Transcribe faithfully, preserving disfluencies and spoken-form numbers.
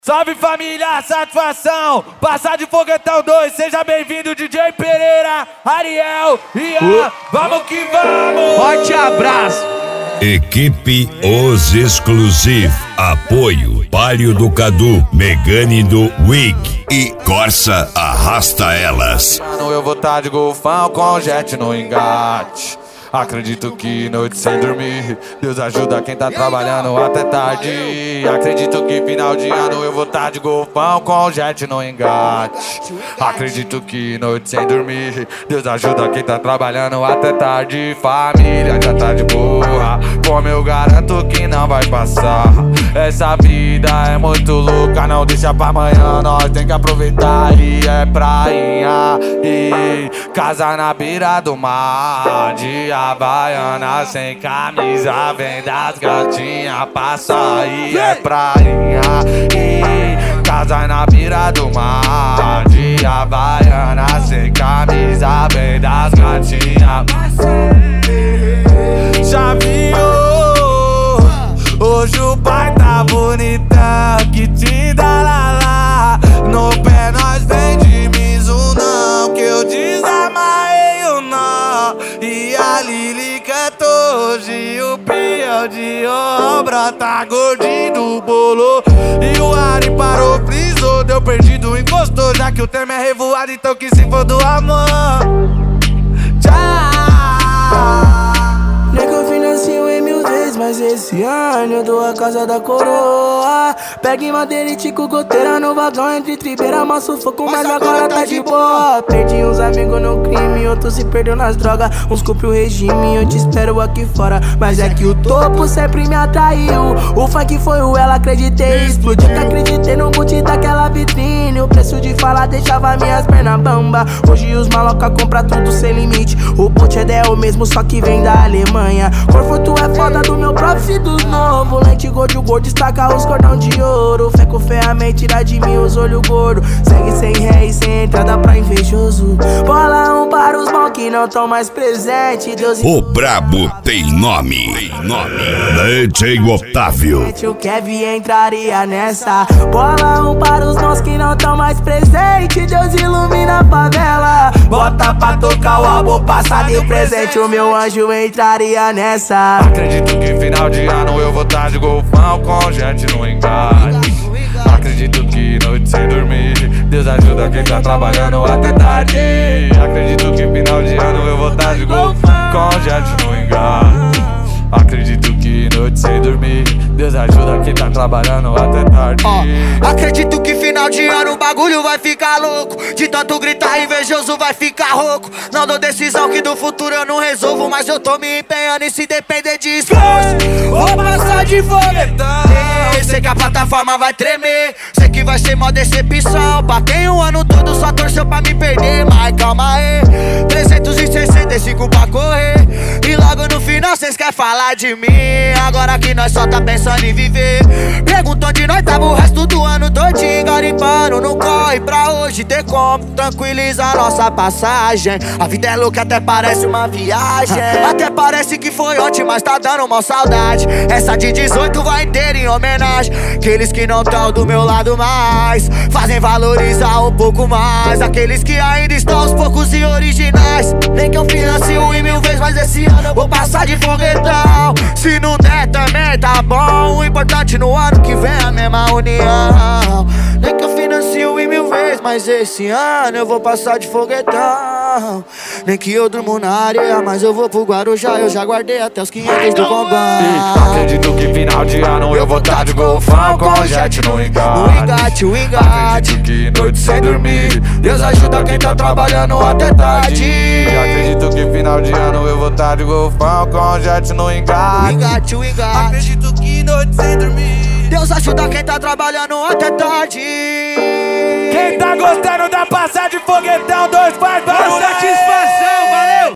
Salve família, satisfação! Passar de foguetão dois, seja bem-vindo D J Pereira, Ariel, Ian, uh. vamos que vamos! Forte abraço! Equipe Os Exclusive, apoio Palio do Cadu, Megane do Wig e Corsa Arrasta Elas. Eu vou tá de golfão com jet no engate. Acredito que noite sem dormir, Deus ajuda quem tá trabalhando até tarde. Acredito que final de ano eu vou tá de golfão com jet no engate. Acredito que noite sem dormir, Deus ajuda quem tá trabalhando até tarde. Família já tá de boa, como eu garanto que não vai passar. Essa vida é muito louca, não deixa pra amanhã, nós tem que aproveitar. E é prainha, e casa na beira do mar, de Havaiana sem camisa, vem das gatinhas passa. E é prainha, e casa na beira do mar, de Havaiana sem camisa, vem das gatinhas passa. Já viu? Hoje o pai tá bonitão, que te dá lá lá. No pé nós vem de Mizuno, que eu desamarrei o nó. E a Lili cantou hoje, o Piel de obra tá gordinho do bolo. E o Ari parou, frisou, deu perdido, encostou. Já que o tema é revoado, então que se for do amor. Tchau. Mas esse ano eu dou a casa da coroa. Pegue madeira e tico goteira no vagão entre tribeira, mas sufoco, mas agora tá de boa. Perdi uns amigos no crime, outros se perdeu nas drogas. Uns culpa o regime, eu te espero aqui fora. Mas é que o topo sempre me atraiu. O funk foi o ela, acreditei, explodiu. Que acreditei no boot daquela vitrine. O preço de falar deixava minhas pernas bamba. Hoje os maloca compra tudo sem limite. O boot é o mesmo, só que vem da Alemanha. Conforto é foda do meu prof dos novo. Lente gordo, o gordo destaca os cordão de ouro. Fé com ferramenta, tira de mim os olhos gordos. Segue sem ré e sem entrada pra invejoso. Bola um para os mãos que não tão mais presente. Deus o brabo tem nome, tem nome. D J Otávio. O Kevin entraria nessa. Bola um para os mãos que não tão mais presente. Deus ilumina a favela. Bota pra tocar o álbum passado e presente. O meu anjo entraria nessa. Acredito que final de ano eu vou tá de golfão com gente no engate. Acredito que noite sem dormir, Deus ajuda quem tá trabalhando até tarde. Acredito que final de ano eu vou tá de golfão com gente no engate. Acredito que noite sem dormir, Deus ajuda quem tá trabalhando até tarde. Oh, acredito que final de ano o bagulho vai ficar louco. De tanto gritar invejoso vai ficar rouco. Não dou decisão que do futuro eu não resolvo, mas eu tô me empenhando e se depender de esforço vou passar de foguetão. Sei que a plataforma vai tremer, sei que vai ser mó decepção pra quem o ano todo só torceu pra me perder. Mas calma aí, trezentos e sessenta e cinco pra correr. E logo no final cês querem falar de mim, agora que nós só tá pensando em viver. Pergunta onde nós tava o resto do ano todinho, garimpando, não corre pra hoje ter como tranquilizar nossa passagem. A vida é louca, até parece uma viagem. Até parece que foi ontem, mas tá dando uma saudade. Essa de dezoito vai inteira em homenagem. Aqueles que não tão do meu lado mais fazem valorizar um pouco mais aqueles que ainda estão aos poucos e originais. Nem que eu financio em mil vezes, mas esse ano eu vou passar de foguetão. Se não der também tá bom, o importante no ano que vem é a mesma união. Nem que eu financio em mil vezes, mas esse ano eu vou passar de foguetão. Nem que eu durmo na areia, mas eu vou pro Guarujá, eu já guardei até os quinhentos do Combão. Acredito que final de ano eu vou tá de golfão com jet no engate. O engate, o engate. Acredito que noite sem dormir, Deus ajuda quem tá trabalhando até tarde. Acredito que final de ano eu vou tá de golfão com jet no engate. O engate, o engate. Acredito que noite sem dormir, Deus ajuda quem tá trabalhando até tarde. Quem tá gostando da passar de foguetão, dois faz barulho. Satisfação, valeu!